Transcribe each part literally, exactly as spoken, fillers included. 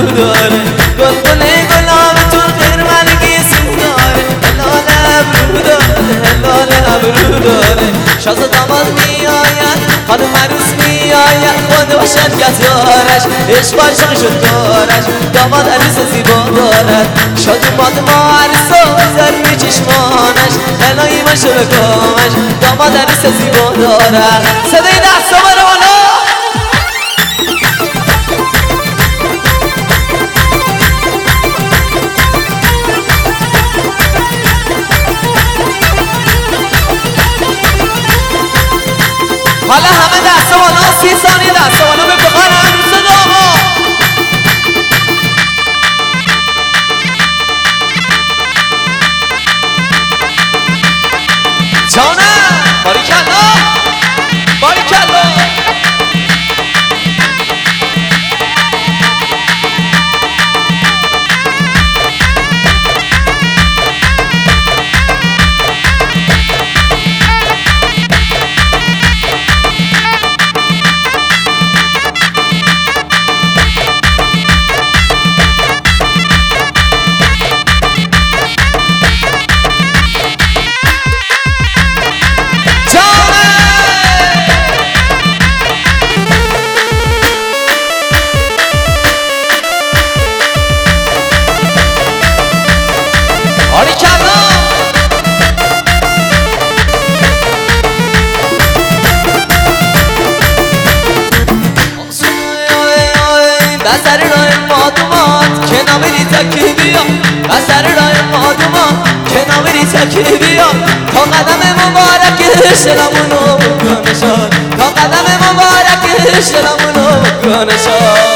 ابرو داره گلگل گلابتون خیرمرگی سو داره هلال ابرو داره هلال ابرو داره شازه داماد می آید خانم عروس می آید خود باشد گذارش عشق عاشقشو دارش داماد عروس زیبا دارد شاد اومد ما عروسا زرمی چشمانش هلایی باشه به کامش داماد عروس زیبا دارد صدای دستا برو بالا حالا همه دسته بالا سی ثانیه دسته بالا به بخار عروس داماد جانم باریکلا باریکلا بسر راه مادومات که نامری تکی بیا بسر راه مادومات که نامری تکی بیا تا قدم مبارک شلمونو بکنه شاد تا قدم مبارک شلمونو بکنه شاد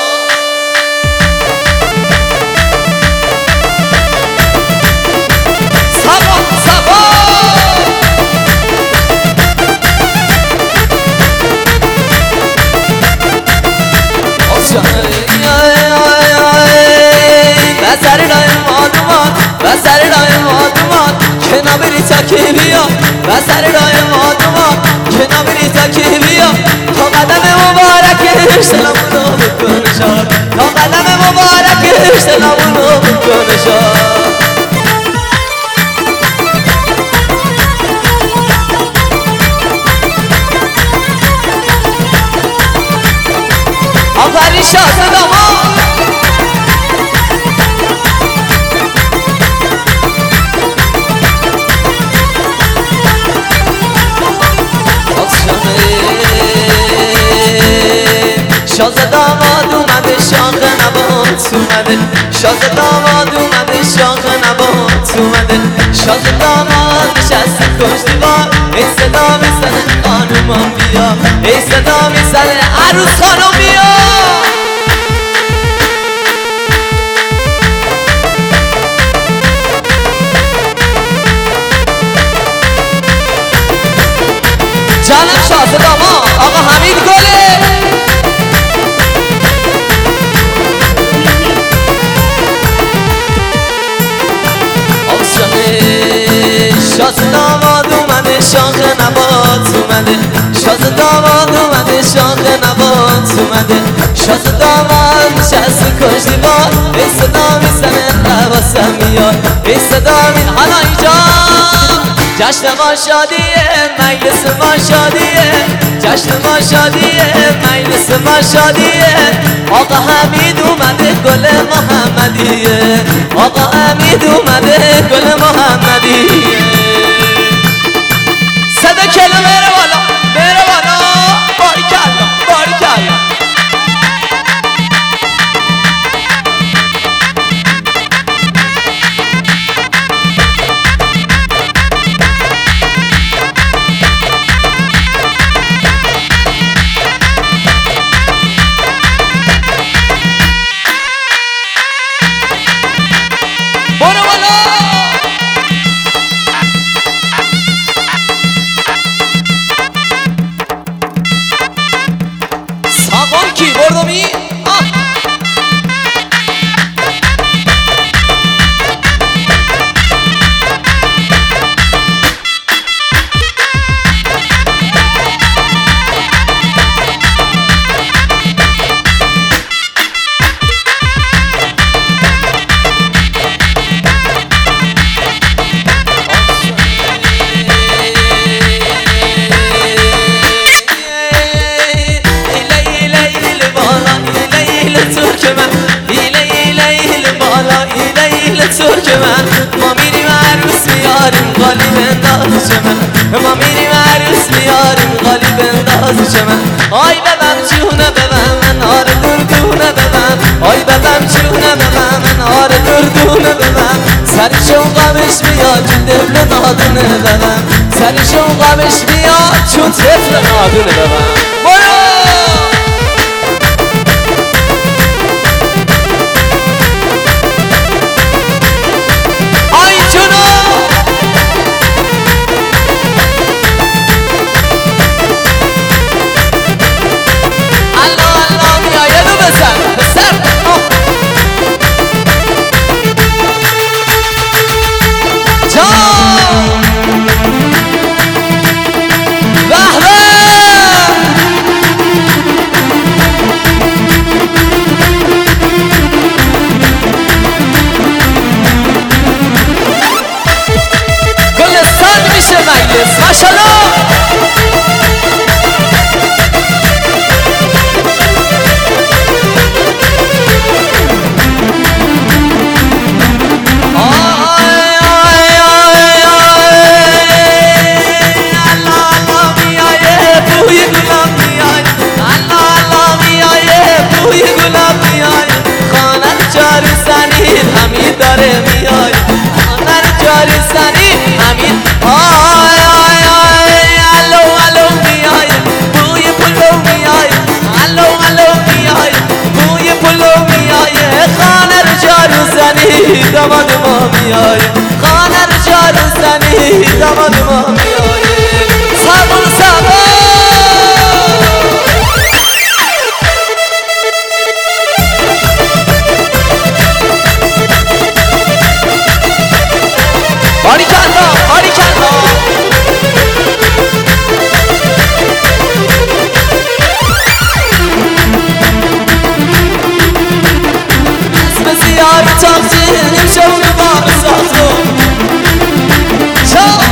صفا صفا بسر راه مادومات بسر راه مادومات که نامری تکی بیا بسر راه مادومات که نامری تکی بیا تا قدم مبارک سلامونو بکنه شاد تا قدم مبارک سلامونو بکنه شاد آفرین شازده داماد شازده داماد اومده شاخ نبات اومده شازده داماد اومده شاخ نبات اومده شازده داماد نشسته کش دیوار ای صدا میزنه خانومان بیا ای صدا میزنه عروس خانوم بیا جانم شازده داماد آقا حمید گله شازده داماد اومده شاخ نبات اومده شازده داماد اومده شاخ نبات اومده شازده داماد نشسته کش دیوار ای صدا میزنه حواسم میاد ای صدا میزنه حالا اینجا جشن ما شادیه مجلس ما شادیه جشن ما شادیه مجلس ما شادیه آقا حمید اومده گل محمدیه آقا حمید اومده گل محمدیه صدا کلو بره بالا بره بالا باریکلا باریکلا من ایله ایله ایله بالا ایله ایله ترک من ما میریم عروس میاریم قالی بنداز چمن ما میریم عروس میاریم قالی بنداز چمن آی ببم جونه ببم من آر دردونه ببم آی ببم جونه ببم من آر دردونه ببم سر شوقمش میاد چون دل نادونه ببم سر شوقمش میاد چون طفل نادونه ببم برو داماد ما میایه خانه رو جارو زنی داماد ما میایه سبون سبون باری کلا باری کلا اسم زیاری تاقچه شون بار سازو چا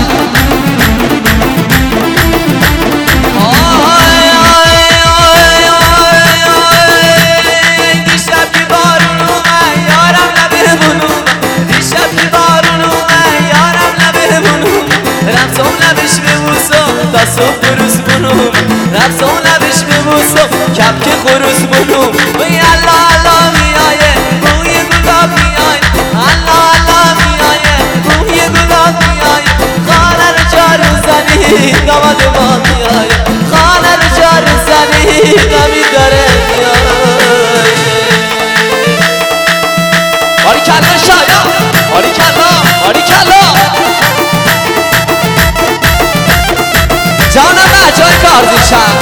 آی آی آی آی آی دیشب که بارون اومد یارم لبه بونوم دیشب که بارون اومد یارم لبه بونوم رفتم لبش ببوسم تا صبح بروز بونوم رفتم لبش ببوسم کپک خروز بونوم وی الله الله میایه بوی گلاب میایه الله الله میایه بوی گلاب میایه خانه رو جارو زنی داماد ما میایه خانه رو جارو زنی غمی داره میایه باری کلا شایا باری کلا باری کلا جانم بچه‌های کارزیشم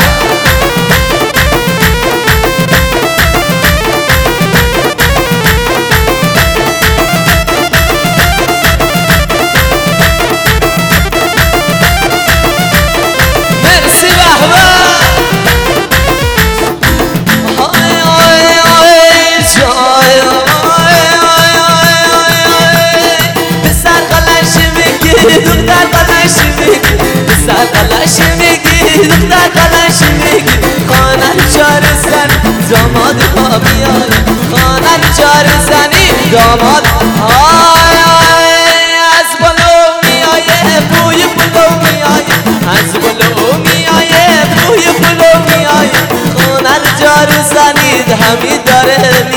داماد ما میایه خانه رو جارو زنی داماد آی آی از بلو میایه بوی بلو میایه از بلو میایه بوی بلو میایه خانه رو جارو زنی همی داره